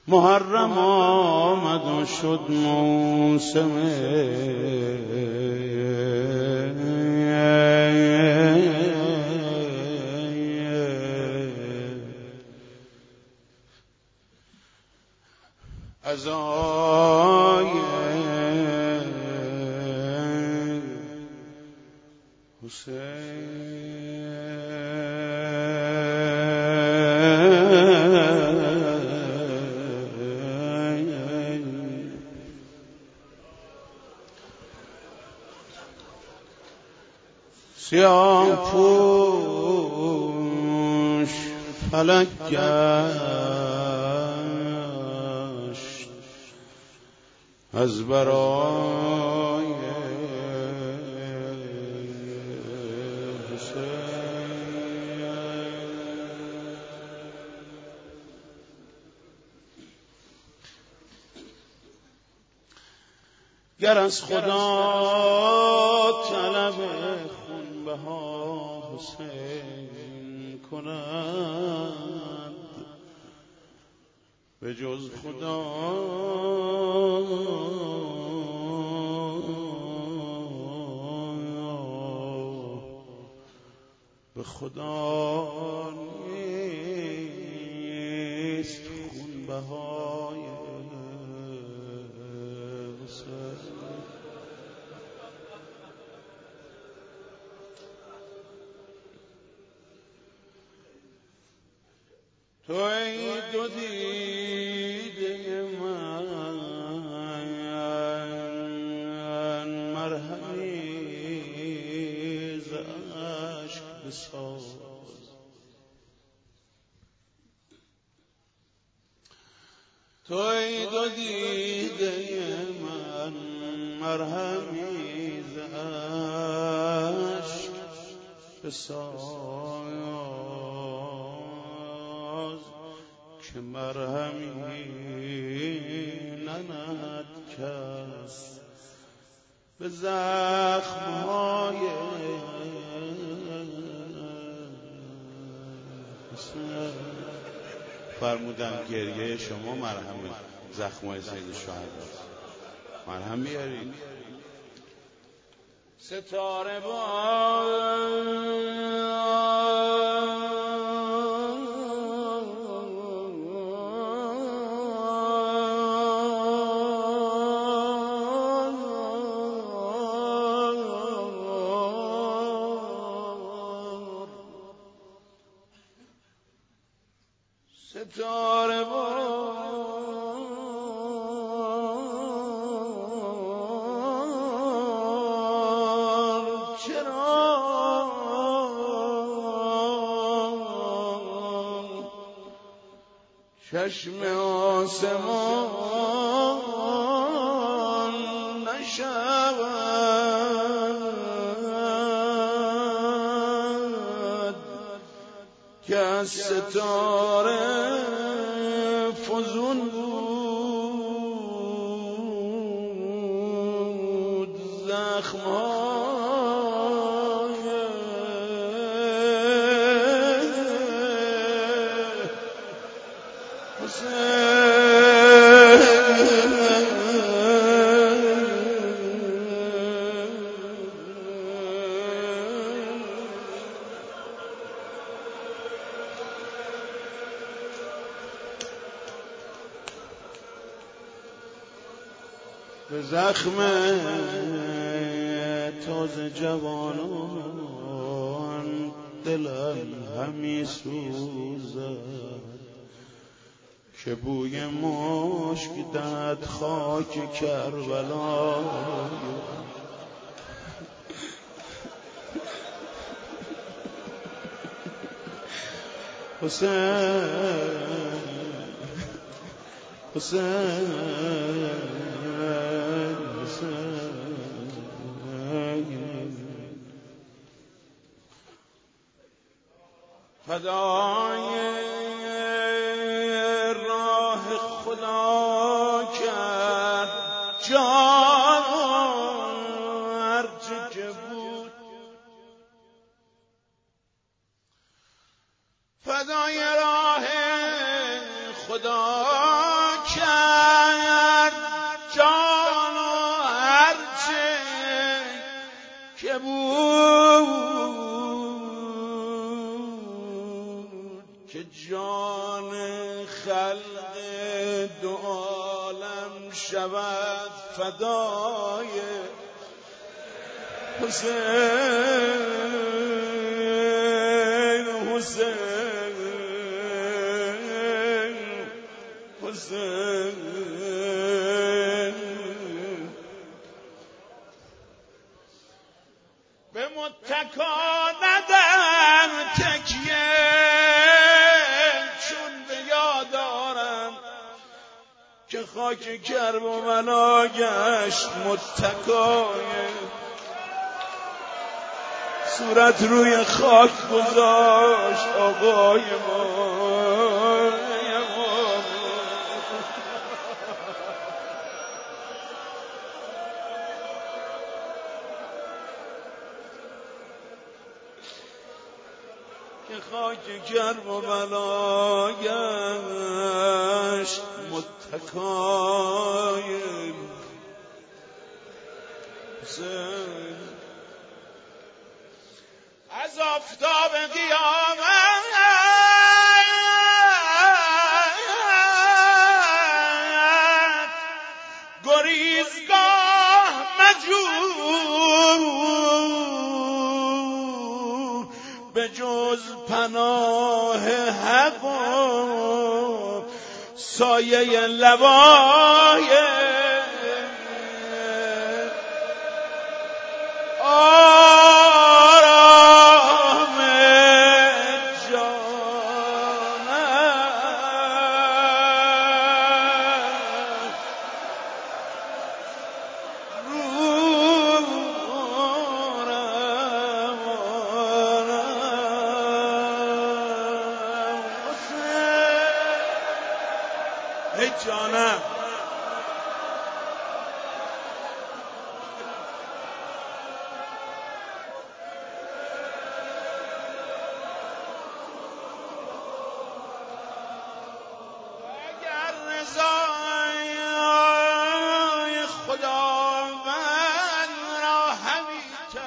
محرم آمد و شد موسم عزای حسین. سیاه پوش فلک گشت از برای حسین. گر از خدا طلب خونبها حسین کند به جز خدا به خدا نیست خونبهای حسین. تو ای دو دیده من مرهمی ز اشک بساز. تو ای دو دیده من مرهمی ز اشک بساز که مرهمی ننهد کس به زخمهای فرمودن گریه شما مرهم زخمهای سید شهداست. مرهم بیارید. ستاره ستاره بار چرا چشم آسمان نشود که از ستاره فزون بود زخمهای حسین. به زخم تازه جوانان دلم همی سوزد که بوی مشک دهد خاک کربلا. حسین حسین فدای راه خدا کرد جان هرچه که بود. فدای راه خدا خلق دو عالم شود فدای حسین حسین حسین به متکا ندم تکیه چون به یاد دارم که خاک کربلا گشت متکای صورت روی خاک گذاشت آقای ما که خاک کربلا گشت متکای حسین از آفتاب قیامت گریزگاه مجو به جز پناه حق و سایه لوای آرام جانم ای جانم اگر رضای خداوند را همی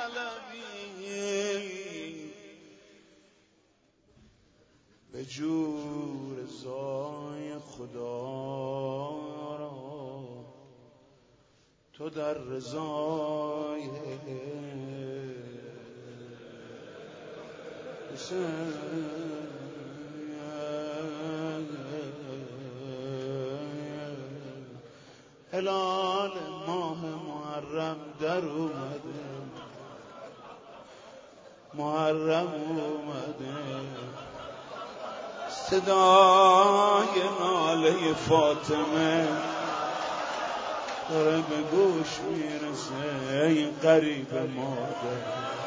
طلبی به جور رضای خدا را تو در رضای هلال ماه محرم در اومده محرم اومده صدای ناله فاطمه داره به گوش میرسه این غریب مادر